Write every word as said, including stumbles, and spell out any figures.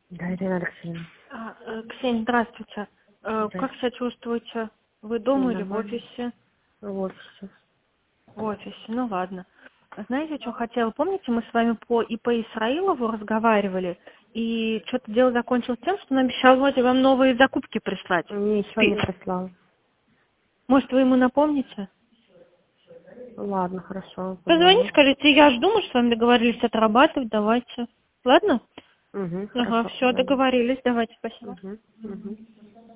Да, Ирина Алексеевна. А, э, Ксения, здравствуйте. Э, Да. Как себя чувствуете? Вы дома или в Нормально. офисе? В офисе. В офисе, ну ладно. Знаете, что хотела? Помните, мы с вами по ИП Исраилову разговаривали, и что-то дело закончилось тем, что он обещал вроде вам новые закупки прислать. Ничего не прислал. Может, вы ему напомните? Ладно, хорошо. Позвоните, Позвоню. скажите, я жду, мы с вами договорились отрабатывать, давайте. Ладно? Угу, Ага, хорошо, все, позвоню. договорились, давайте, спасибо. Угу, угу.